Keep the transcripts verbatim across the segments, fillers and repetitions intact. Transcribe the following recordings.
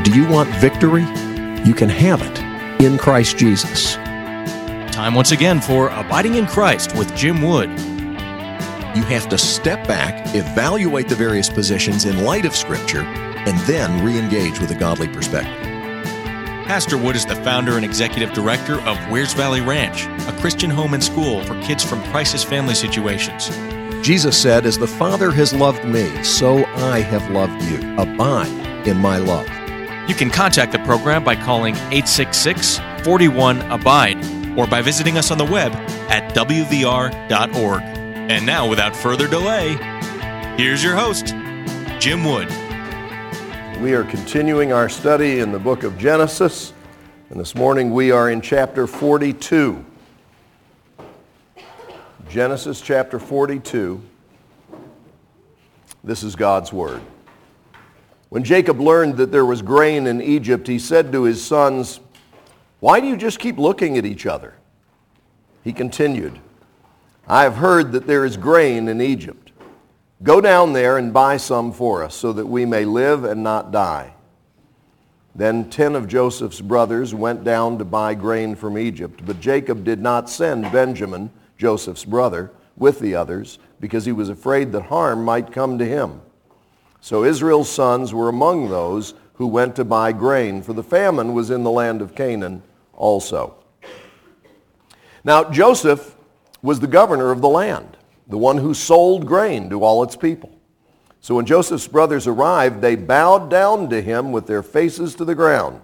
Do you want victory? You can have it in Christ Jesus. Time once again for Abiding in Christ with Jim Wood. You have to step back, evaluate the various positions in light of Scripture, and then re-engage with a godly perspective. Pastor Wood is the founder and executive director of Wears Valley Ranch, a Christian home and school for kids from crisis family situations. Jesus said, "As the Father has loved me, so I have loved you. Abide in my love." You can contact the program by calling eight six six, four one, abide or by visiting us on the web at w v r dot org. And now, without further delay, here's your host, Jim Wood. We are continuing our study in the book of Genesis, and this morning we are in chapter forty-two. Genesis chapter forty-two. This is God's word. When Jacob learned that there was grain in Egypt, he said to his sons, "Why do you just keep looking at each other?" He continued, "I have heard that there is grain in Egypt. Go down there and buy some for us, so that we may live and not die." Then ten of Joseph's brothers went down to buy grain from Egypt, but Jacob did not send Benjamin, Joseph's brother, with the others, because he was afraid that harm might come to him. So Israel's sons were among those who went to buy grain, for the famine was in the land of Canaan also. Now Joseph was the governor of the land, the one who sold grain to all its people. So when Joseph's brothers arrived, they bowed down to him with their faces to the ground.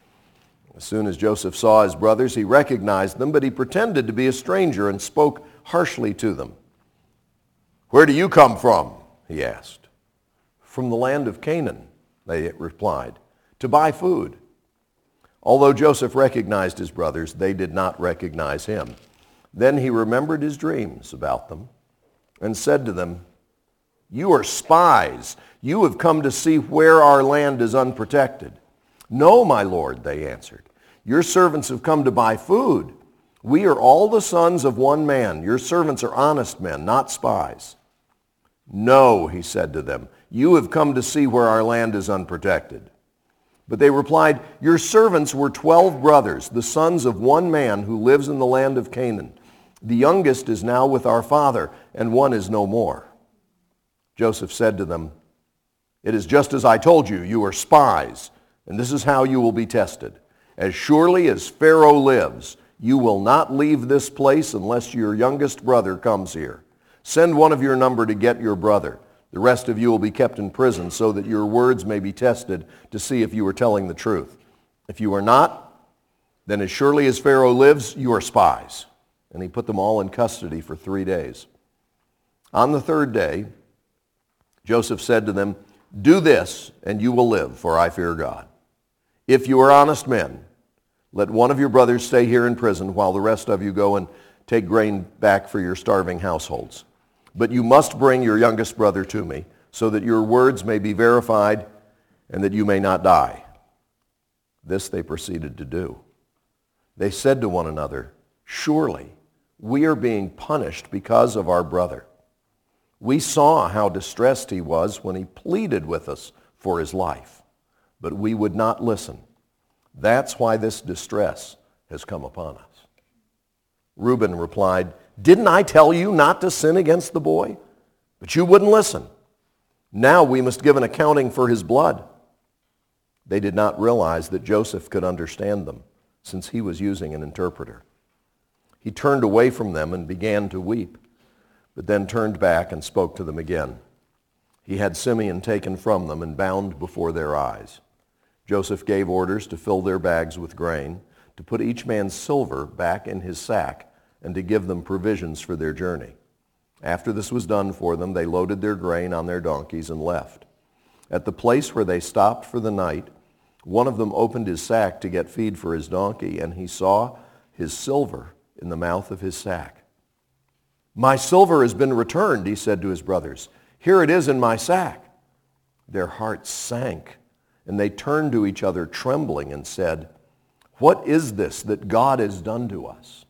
As soon as Joseph saw his brothers, he recognized them, but he pretended to be a stranger and spoke harshly to them. "Where do you come from?" he asked. "From the land of Canaan," they replied, "to buy food." Although Joseph recognized his brothers, they did not recognize him. Then he remembered his dreams about them and said to them, "You are spies. You have come to see where our land is unprotected." "No, my lord," they answered. "Your servants have come to buy food. We are all the sons of one man. Your servants are honest men, not spies." "No," he said to them, "you have come to see where our land is unprotected." But they replied, "Your servants were twelve brothers, the sons of one man who lives in the land of Canaan. The youngest is now with our father, and one is no more." Joseph said to them, "It is just as I told you, you are spies, and this is how you will be tested. As surely as Pharaoh lives, you will not leave this place unless your youngest brother comes here. Send one of your number to get your brother. The rest of you will be kept in prison so that your words may be tested to see if you are telling the truth. If you are not, then as surely as Pharaoh lives, you are spies." And he put them all in custody for three days. On the third day, Joseph said to them, "Do this, and you will live, for I fear God. If you are honest men, let one of your brothers stay here in prison while the rest of you go and take grain back for your starving households. But you must bring your youngest brother to me, so that your words may be verified and that you may not die." This they proceeded to do. They said to one another, "Surely we are being punished because of our brother. We saw how distressed he was when he pleaded with us for his life, but we would not listen. That's why this distress has come upon us." Reuben replied, "Didn't I tell you not to sin against the boy? But you wouldn't listen. Now we must give an accounting for his blood." They did not realize that Joseph could understand them, since he was using an interpreter. He turned away from them and began to weep, but then turned back and spoke to them again. He had Simeon taken from them and bound before their eyes. Joseph gave orders to fill their bags with grain, to put each man's silver back in his sack, and to give them provisions for their journey. After this was done for them, they loaded their grain on their donkeys and left. At the place where they stopped for the night, one of them opened his sack to get feed for his donkey, and he saw his silver in the mouth of his sack. "My silver has been returned," he said to his brothers. "Here it is in my sack." Their hearts sank, and they turned to each other trembling and said, "What is this that God has done to us?"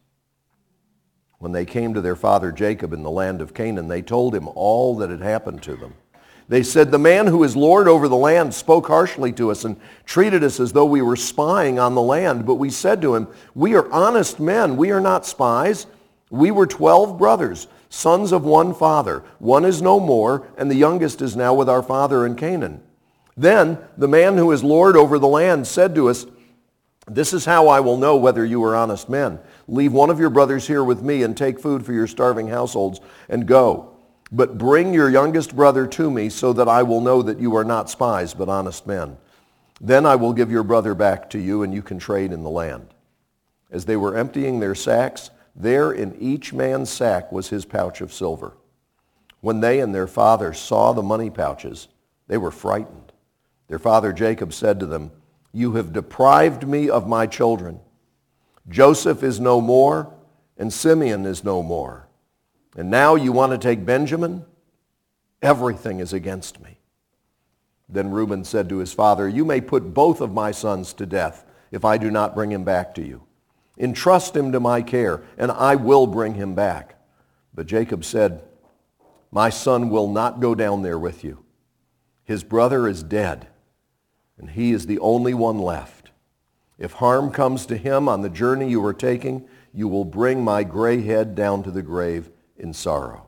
When they came to their father Jacob in the land of Canaan, they told him all that had happened to them. They said, "The man who is Lord over the land spoke harshly to us and treated us as though we were spying on the land. But we said to him, 'We are honest men. We are not spies. We were twelve brothers, sons of one father. One is no more, and the youngest is now with our father in Canaan.' Then the man who is Lord over the land said to us, 'This is how I will know whether you are honest men. Leave one of your brothers here with me and take food for your starving households and go. But bring your youngest brother to me so that I will know that you are not spies but honest men. Then I will give your brother back to you and you can trade in the land.' As they were emptying their sacks, there in each man's sack was his pouch of silver. When they and their father saw the money pouches, they were frightened. Their father Jacob said to them, 'You have deprived me of my children. Joseph is no more, and Simeon is no more. And now you want to take Benjamin? Everything is against me.' Then Reuben said to his father, 'You may put both of my sons to death if I do not bring him back to you. Entrust him to my care, and I will bring him back.' But Jacob said, 'My son will not go down there with you. His brother is dead, and he is the only one left. If harm comes to him on the journey you are taking, you will bring my gray head down to the grave in sorrow.'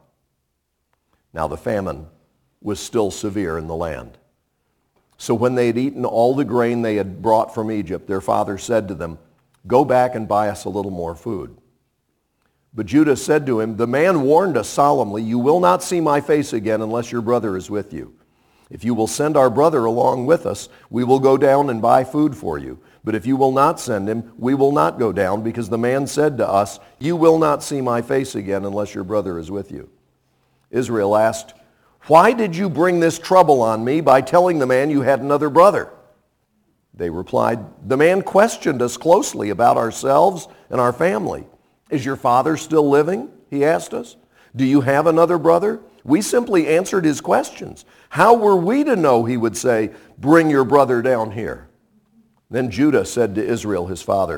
Now the famine was still severe in the land. So when they had eaten all the grain they had brought from Egypt, their father said to them, 'Go back and buy us a little more food.' But Judah said to him, 'The man warned us solemnly, you will not see my face again unless your brother is with you. If you will send our brother along with us, we will go down and buy food for you. But if you will not send him, we will not go down, because the man said to us, you will not see my face again unless your brother is with you.' Israel asked, 'Why did you bring this trouble on me by telling the man you had another brother?' They replied, 'The man questioned us closely about ourselves and our family. Is your father still living?' he asked us. 'Do you have another brother?' We simply answered his questions. How were we to know he would say, 'Bring your brother down here'?" Then Judah said to Israel his father,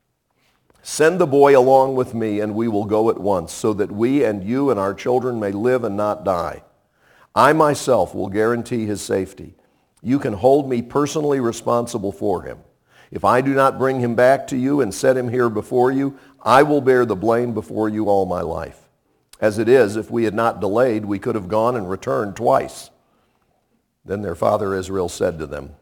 "Send the boy along with me, and we will go at once, so that we and you and our children may live and not die. I myself will guarantee his safety. You can hold me personally responsible for him. If I do not bring him back to you and set him here before you, I will bear the blame before you all my life. As it is, if we had not delayed, we could have gone and returned twice." Then their father Israel said to them,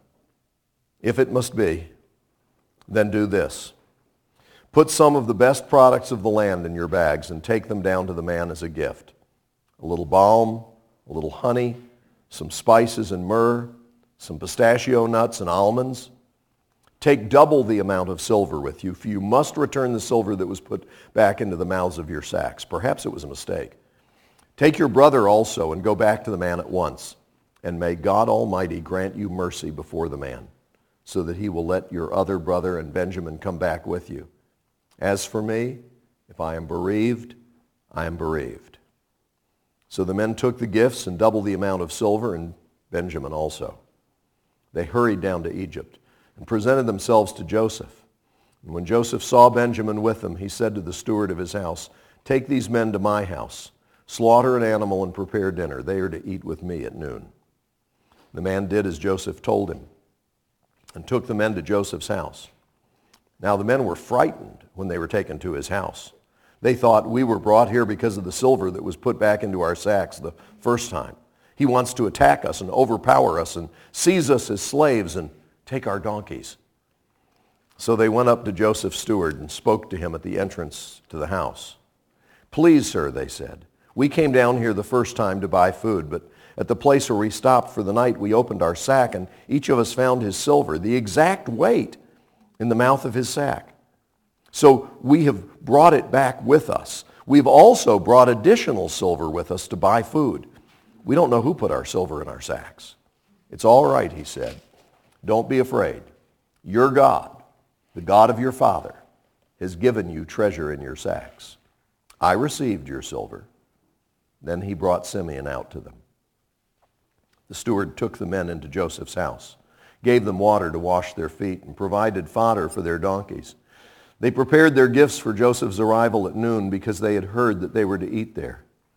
"If it must be, then do this. Put some of the best products of the land in your bags and take them down to the man as a gift. A little balm, a little honey, some spices and myrrh, some pistachio nuts and almonds. Take double the amount of silver with you, for you must return the silver that was put back into the mouths of your sacks. Perhaps it was a mistake. Take your brother also and go back to the man at once. And may God Almighty grant you mercy before the man, so that he will let your other brother and Benjamin come back with you. As for me, if I am bereaved, I am bereaved." So the men took the gifts and double the amount of silver, and Benjamin also. They hurried down to Egypt and presented themselves to Joseph. And when Joseph saw Benjamin with them, he said to the steward of his house, "Take these men to my house, slaughter an animal and prepare dinner. They are to eat with me at noon." The man did as Joseph told him and took the men to Joseph's house. Now the men were frightened when they were taken to his house. They thought, "We were brought here because of the silver that was put back into our sacks the first time. He wants to attack us and overpower us and seize us as slaves and take our donkeys." So they went up to Joseph's steward and spoke to him at the entrance to the house. "Please, sir," they said, "we came down here the first time to buy food, but at the place where we stopped for the night, we opened our sack, and each of us found his silver, the exact weight, in the mouth of his sack. So we have brought it back with us. We've also brought additional silver with us to buy food. We don't know who put our silver in our sacks." "It's all right," he said. "Don't be afraid. Your God, the God of your father, has given you treasure in your sacks. I received your silver." Then he brought Simeon out to them. The steward took the men into Joseph's house, gave them water to wash their feet, and provided fodder for their donkeys. They prepared their gifts for Joseph's arrival at noon because they had heard that they were to eat there.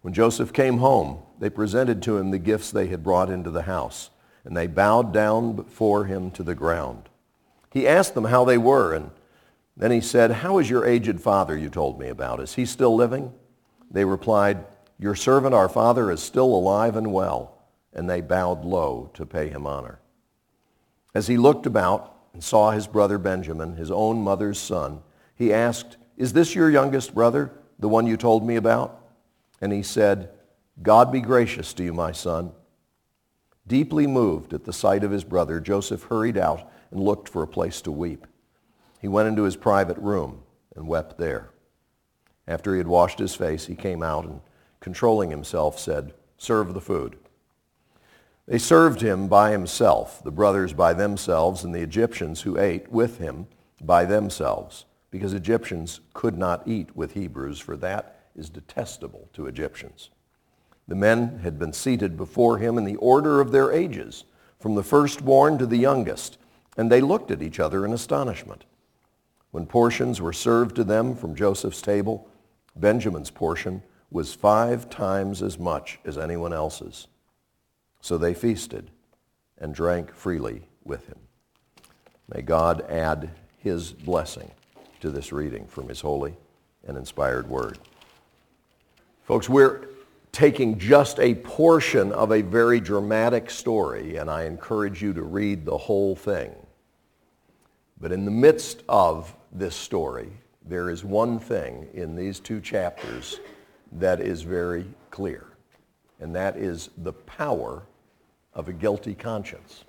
When Joseph came home, they presented to him the gifts they had brought into the house, and they bowed down before him to the ground. He asked them how they were, and then he said, "How is your aged father you told me about? Is he still living?" They replied, "Your servant, our father, is still alive and well," and they bowed low to pay him honor. As he looked about and saw his brother Benjamin, his own mother's son, he asked, "Is this your youngest brother, the one you told me about?" And he said, "God be gracious to you, my son." Deeply moved at the sight of his brother, Joseph hurried out and looked for a place to weep. He went into his private room and wept there. After he had washed his face, he came out and, controlling himself, said, "Serve the food." They served him by himself, the brothers by themselves, and the Egyptians who ate with him by themselves, because Egyptians could not eat with Hebrews, for that is detestable to Egyptians. The men had been seated before him in the order of their ages, from the firstborn to the youngest, and they looked at each other in astonishment. When portions were served to them from Joseph's table, Benjamin's portion was five times as much as anyone else's. So they feasted and drank freely with him. May God add his blessing to this reading from his holy and inspired word. Folks, we're taking just a portion of a very dramatic story, and I encourage you to read the whole thing. But in the midst of this story, there is one thing in these two chapters that is very clear, and that is the power of a guilty conscience.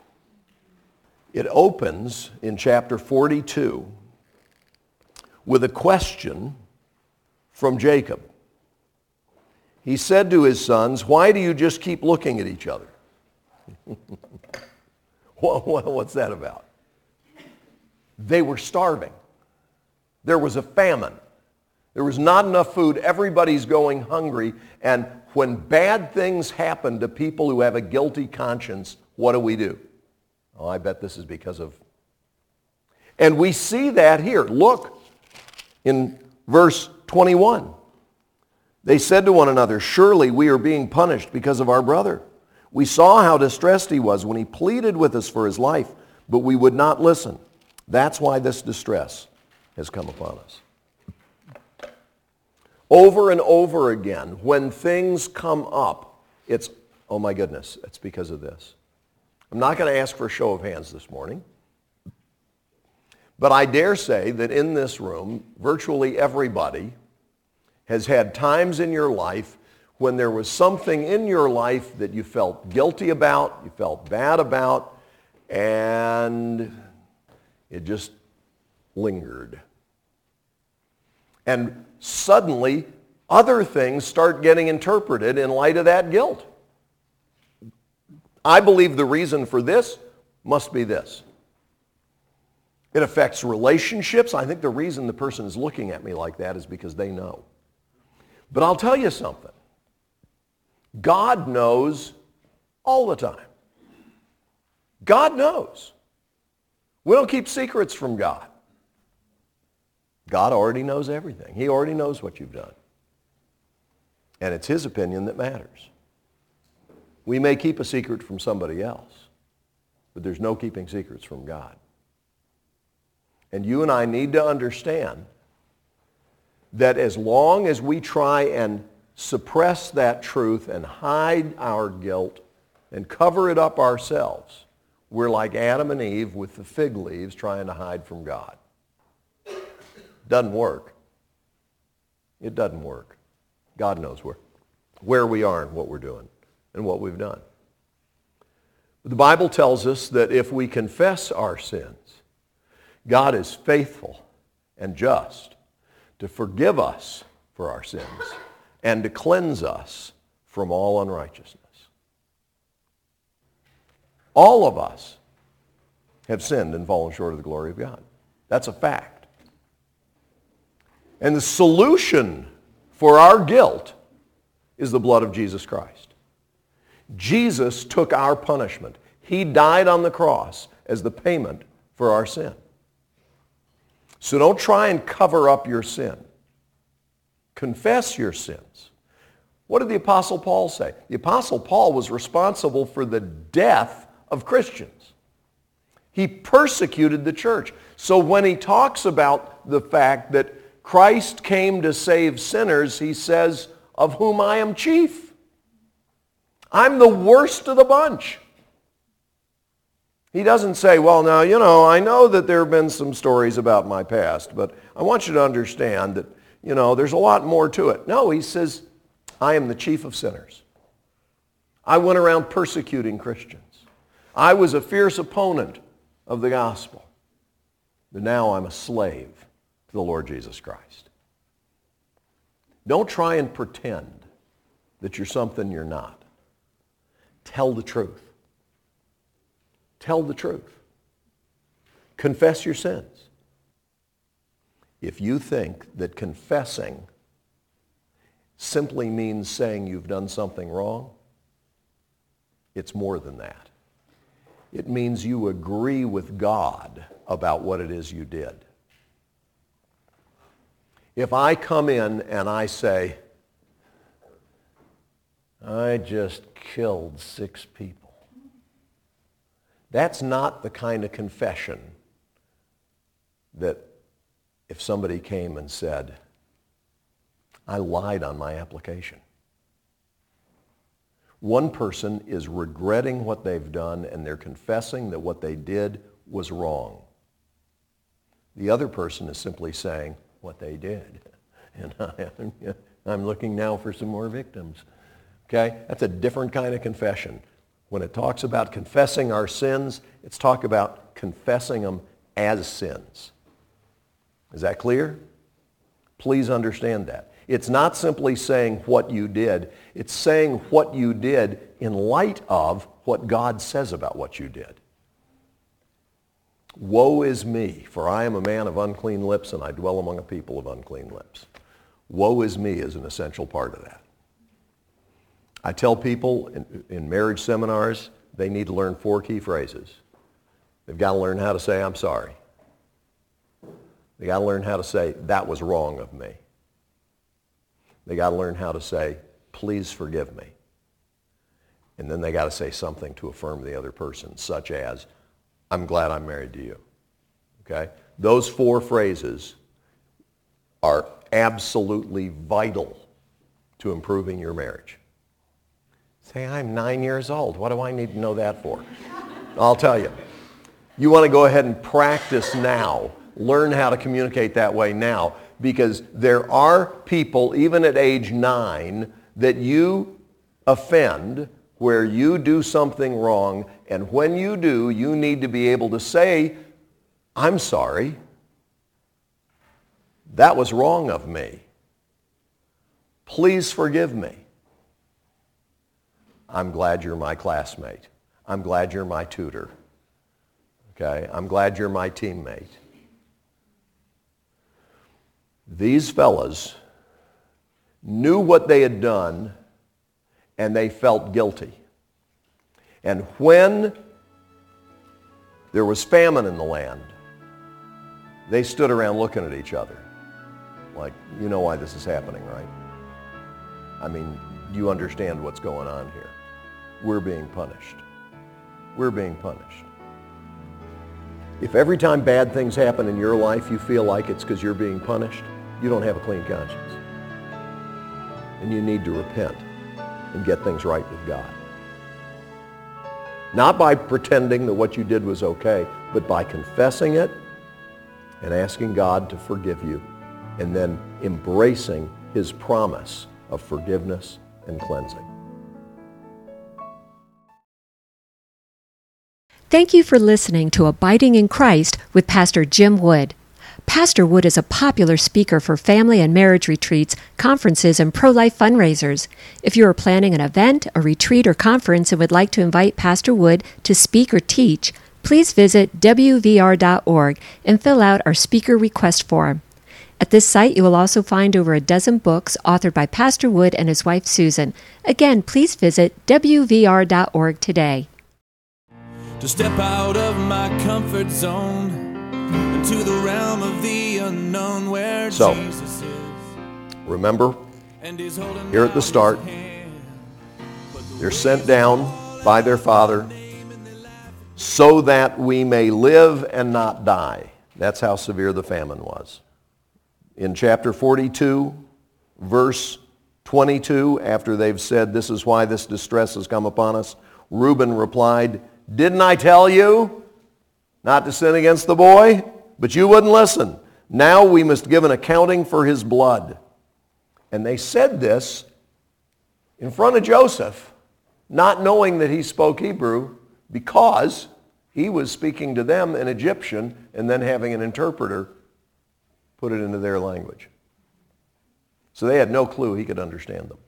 It opens in chapter forty-two with a question from Jacob. He said to his sons, "Why do you just keep looking at each other?" What's that about? They were starving. There was a famine. There was not enough food. Everybody's going hungry. And when bad things happen to people who have a guilty conscience, what do we do? Oh, I bet this is because of... And we see that here. Look in verse twenty-one. They said to one another, "Surely we are being punished because of our brother. We saw how distressed he was when he pleaded with us for his life, but we would not listen. That's why this distress has come upon us." Over and over again, when things come up, it's, oh my goodness, it's because of this. I'm not going to ask for a show of hands this morning, but I dare say that in this room, virtually everybody has had times in your life when there was something in your life that you felt guilty about, you felt bad about, and it just lingered. And suddenly, other things start getting interpreted in light of that guilt. I believe the reason for this must be this. It affects relationships. I think the reason the person is looking at me like that is because they know. But I'll tell you something. God knows all the time. God knows. We don't keep secrets from God. God already knows everything. He already knows what you've done. And it's his opinion that matters. We may keep a secret from somebody else, but there's no keeping secrets from God. And you and I need to understand that as long as we try and suppress that truth and hide our guilt and cover it up ourselves, we're like Adam and Eve with the fig leaves trying to hide from God. Doesn't work. It doesn't work. God knows where, where we are and what we're doing and what we've done. The Bible tells us that if we confess our sins, God is faithful and just to forgive us for our sins and to cleanse us from all unrighteousness. All of us have sinned and fallen short of the glory of God. That's a fact. And the solution for our guilt is the blood of Jesus Christ. Jesus took our punishment. He died on the cross as the payment for our sin. So don't try and cover up your sin. Confess your sins. What did the Apostle Paul say? The Apostle Paul was responsible for the death of Christians. He persecuted the church. So when he talks about the fact that Christ came to save sinners, he says, of whom I am chief. I'm the worst of the bunch. He doesn't say, well, now, you know, I know that there have been some stories about my past, but I want you to understand that, you know, there's a lot more to it. No, he says, I am the chief of sinners. I went around persecuting Christians. I was a fierce opponent of the gospel. But now I'm a slave to the Lord Jesus Christ. Don't try and pretend that you're something you're not. Tell the truth. Tell the truth. Confess your sins. If you think that confessing simply means saying you've done something wrong, it's more than that. It means you agree with God about what it is you did. If I come in and I say, I just killed six people, that's not the kind of confession that if somebody came and said, I lied on my application. One person is regretting what they've done and they're confessing that what they did was wrong. The other person is simply saying what they did. And I, I'm looking now for some more victims. Okay? That's a different kind of confession. When it talks about confessing our sins, it's talk about confessing them as sins. Is that clear? Please understand that. It's not simply saying what you did. It's saying what you did in light of what God says about what you did. Woe is me, for I am a man of unclean lips, and I dwell among a people of unclean lips. Woe is me is an essential part of that. I tell people in, in marriage seminars, they need to learn four key phrases. They've got to learn how to say, I'm sorry. They got to learn how to say, that was wrong of me. They got to learn how to say, please forgive me. And then they got to say something to affirm the other person, such as, I'm glad I'm married to you. Okay? Those four phrases are absolutely vital to improving your marriage. Say, I'm nine years old. What do I need to know that for? I'll tell you. You want to go ahead and practice now. Learn how to communicate that way now. Because there are people, even at age nine, that you offend where you do something wrong. And when you do, you need to be able to say, I'm sorry. That was wrong of me. Please forgive me. I'm glad you're my classmate. I'm glad you're my tutor. Okay? I'm glad you're my teammate. These fellas knew what they had done, and they felt guilty. And when there was famine in the land, they stood around looking at each other like, you know why this is happening, right? I mean, you understand what's going on here. We're being punished. We're being punished. If every time bad things happen in your life you feel like it's because you're being punished, you don't have a clean conscience. And you need to repent and get things right with God. Not by pretending that what you did was okay, but by confessing it and asking God to forgive you, and then embracing his promise of forgiveness and cleansing. Thank you for listening to Abiding in Christ with Pastor Jim Wood. Pastor Wood is a popular speaker for family and marriage retreats, conferences, and pro-life fundraisers. If you are planning an event, a retreat, or conference and would like to invite Pastor Wood to speak or teach, please visit w v r dot org and fill out our speaker request form. At this site, you will also find over a dozen books authored by Pastor Wood and his wife, Susan. Again, please visit w v r dot org today. To step out of my comfort zone into the realm of the unknown where So, Jesus is. remember, Here at the start, they're sent down by their father so that we may live and not die. That's how severe the famine was. In chapter forty-two, verse twenty-two, after they've said, "This is why this distress has come upon us," Reuben replied, "Didn't I tell you not to sin against the boy? But you wouldn't listen. Now we must give an accounting for his blood." And they said this in front of Joseph, not knowing that he spoke Hebrew, because he was speaking to them in Egyptian and then having an interpreter put it into their language. So they had no clue he could understand them.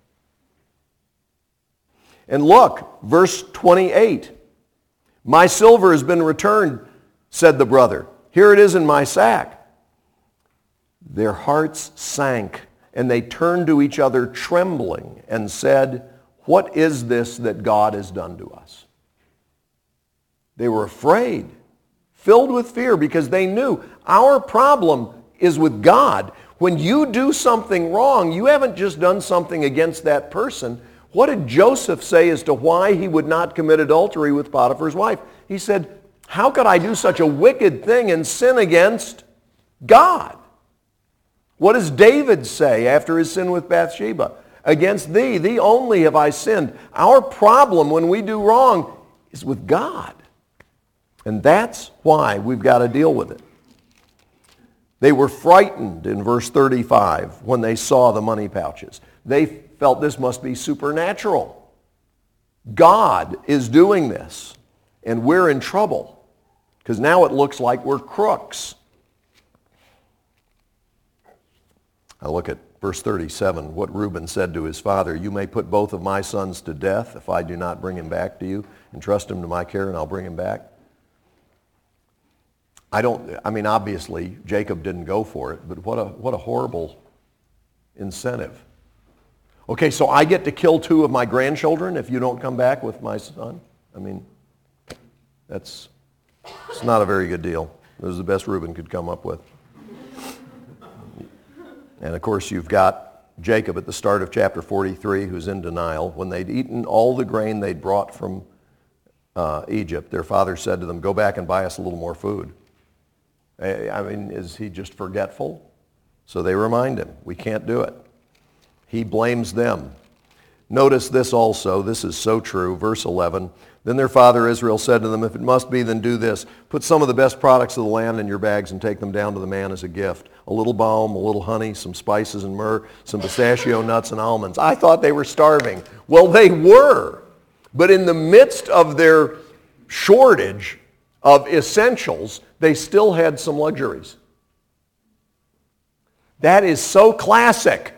And look, verse twenty-eight. "My silver has been returned," said the brother. "Here it is in my sack." Their hearts sank, and they turned to each other trembling and said, "What is this that God has done to us?" They were afraid, filled with fear, because they knew our problem is with God. When you do something wrong, you haven't just done something against that person. What did Joseph say as to why he would not commit adultery with Potiphar's wife? He said, "How could I do such a wicked thing and sin against God?" What does David say after his sin with Bathsheba? "Against thee, thee only have I sinned." Our problem when we do wrong is with God. And that's why we've got to deal with it. They were frightened in verse thirty-five when they saw the money pouches. They felt this must be supernatural. God is doing this, and we're in trouble, because now it looks like we're crooks. I look at verse thirty-seven, what Reuben said to his father, "You may put both of my sons to death if I do not bring him back to you, and trust him to my care, and I'll bring him back." I don't, I mean, obviously, Jacob didn't go for it, but what a, what a horrible incentive. Okay, so I get to kill two of my grandchildren if you don't come back with my son? I mean, that's, it's not a very good deal. It was the best Reuben could come up with. And of course, you've got Jacob at the start of chapter forty-three, who's in denial. When they'd eaten all the grain they'd brought from uh, Egypt, their father said to them, "Go back and buy us a little more food." I mean, is he just forgetful? So they remind him, we can't do it. He blames them. Notice this also, this is so true, verse eleven. "Then their father Israel said to them, if it must be, then do this. Put some of the best products of the land in your bags and take them down to the man as a gift. A little balm, a little honey, some spices and myrrh, some pistachio nuts and almonds." I thought they were starving. Well, they were. But in the midst of their shortage of essentials, they still had some luxuries. That is so classic.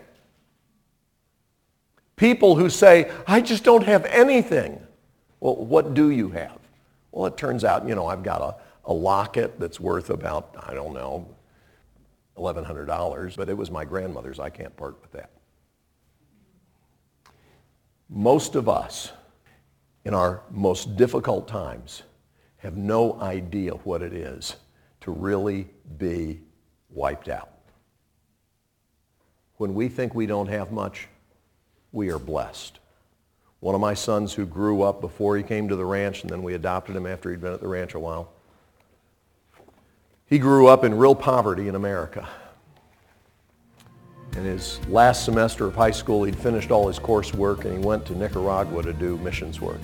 People who say, "I just don't have anything." Well, what do you have? Well, it turns out, you know, I've got a, a locket that's worth about, I don't know, eleven hundred dollars, but it was my grandmother's. I can't part with that. Most of us, in our most difficult times, have no idea what it is to really be wiped out. When we think we don't have much, we are blessed. One of my sons who grew up before he came to the ranch, and then we adopted him after he'd been at the ranch a while, he grew up in real poverty in America. In his last semester of high school, he'd finished all his coursework, and he went to Nicaragua to do missions work.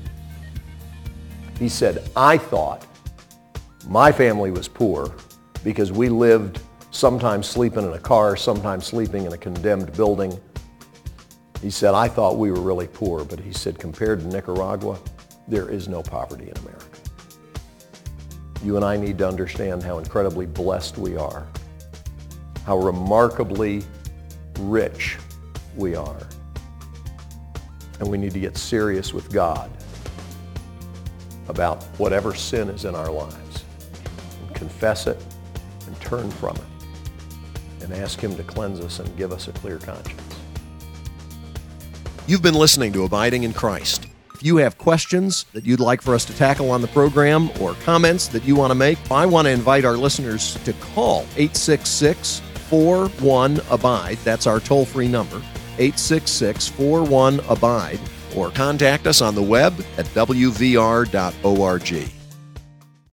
He said, "I thought my family was poor because we lived sometimes sleeping in a car, sometimes sleeping in a condemned building." He said, "I thought we were really poor," but he said, compared to Nicaragua, there is no poverty in America. You and I need to understand how incredibly blessed we are, how remarkably rich we are. And we need to get serious with God about whatever sin is in our lives, and confess it and turn from it and ask Him to cleanse us and give us a clear conscience. You've been listening to Abiding in Christ. If you have questions that you'd like for us to tackle on the program or comments that you want to make, I want to invite our listeners to call eight six six, four one, ABIDE. That's our toll-free number. eight six six, four one, ABIDE or contact us on the web at w v r dot org.